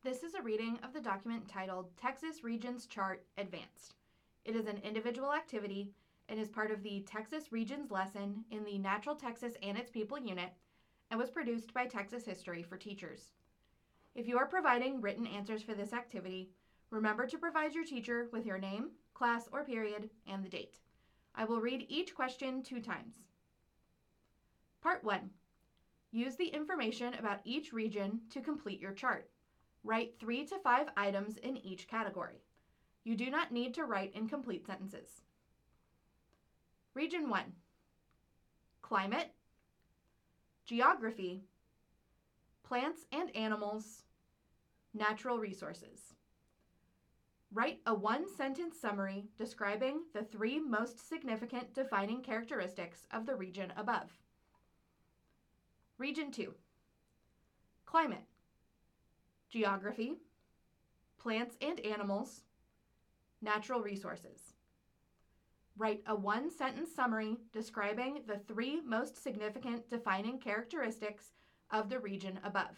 This is a reading of the document titled Texas Regions Chart Advanced. It is an individual activity and is part of the Texas Regions lesson in the Natural Texas and Its People unit and was produced by Texas History for Teachers. If you are providing written answers for this activity, remember to provide your teacher with your name, class or period, and the date. I will read each question 2 times. Part 1. Use the information about each region to complete your chart. Write 3 to 5 items in each category. You do not need to write incomplete sentences. Region 1. Climate, geography, plants and animals, natural resources. Write a 1-sentence summary describing the 3 most significant defining characteristics of the region above. Region 2. Climate, geography, plants and animals, natural resources. Write a 1-sentence summary describing the 3 most significant defining characteristics of the region above.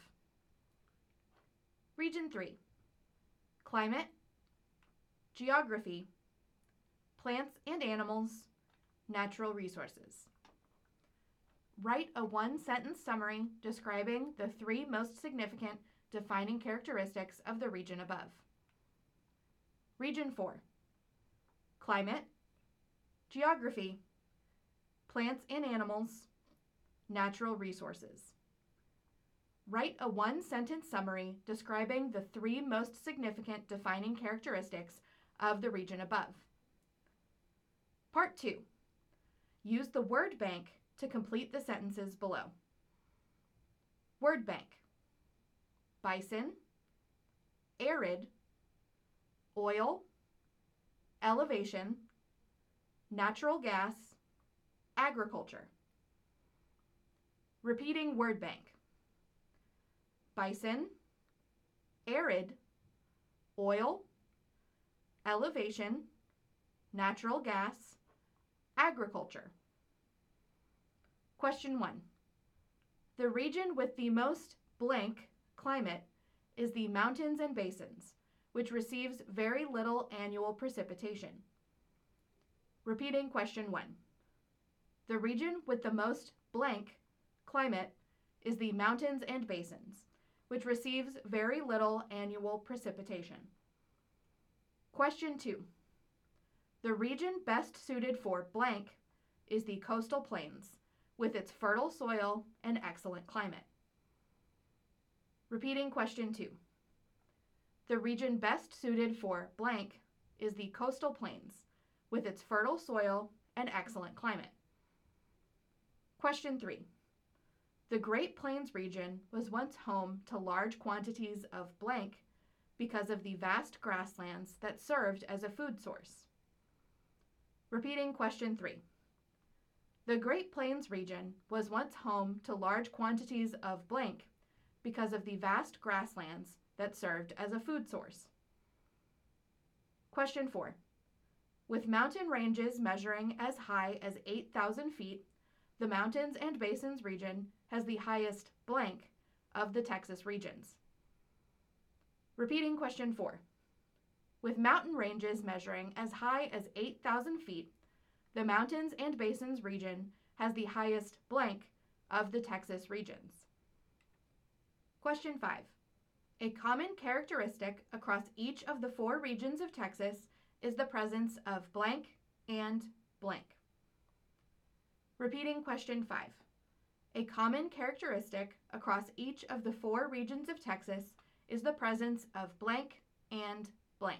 Region 3. Climate, geography, plants and animals, natural resources. Write a 1-sentence summary describing the 3 most significant defining characteristics of the region above. Region 4. Climate, geography, plants and animals, natural resources. Write a 1-sentence summary describing the 3 most significant defining characteristics of the region above. Part 2. Use the word bank to complete the sentences below. Word bank: bison, arid, oil, elevation, natural gas, agriculture. Repeating word bank: bison, arid, oil, elevation, natural gas, agriculture. Question 1. The region with the most blank climate is the mountains and basins, which receives very little annual precipitation. Repeating question 1. The region with the most blank climate is the mountains and basins, which receives very little annual precipitation. Question 2. The region best suited for blank is the coastal plains, with its fertile soil and excellent climate. Repeating question 2. The region best suited for blank is the coastal plains, with its fertile soil and excellent climate. Question 3. The Great Plains region was once home to large quantities of blank because of the vast grasslands that served as a food source. Repeating question 3. The Great Plains region was once home to large quantities of blank because of the vast grasslands that served as a food source. Question 4. With mountain ranges measuring as high as 8,000 feet, the Mountains and Basins region has the highest blank of the Texas regions. Repeating question 4. With mountain ranges measuring as high as 8,000 feet, the Mountains and Basins region has the highest blank of the Texas regions. Question 5. A common characteristic across each of the 4 regions of Texas is the presence of blank and blank. Repeating question 5. A common characteristic across each of the 4 regions of Texas is the presence of blank and blank.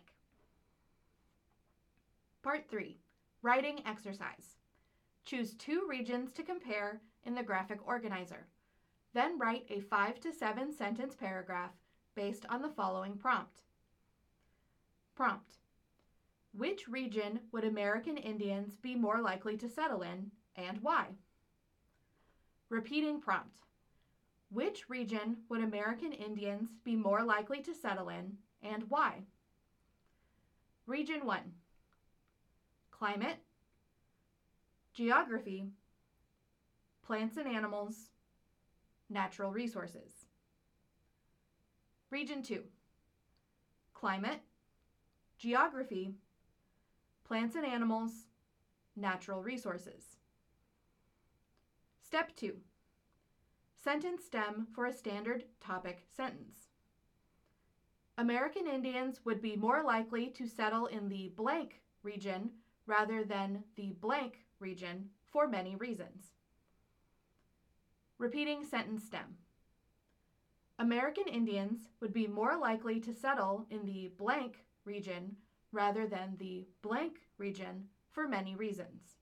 Part 3. Writing exercise. Choose 2 regions to compare in the graphic organizer. Then write a 5 to 7 sentence paragraph based on the following prompt. Prompt: which region would American Indians be more likely to settle in, and why? Repeating prompt: which region would American Indians be more likely to settle in, and why? Region 1. Climate, geography, plants and animals, natural resources. Region 2. climate, geography, plants and animals, natural resources. Step 2. Sentence stem for a standard topic sentence. American Indians would be more likely to settle in the blank region rather than the blank region for many reasons. Repeating sentence stem. American Indians would be more likely to settle in the blank region rather than the blank region for many reasons.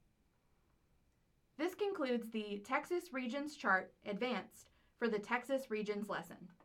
This concludes the Texas Regions Chart Advanced for the Texas Regions lesson.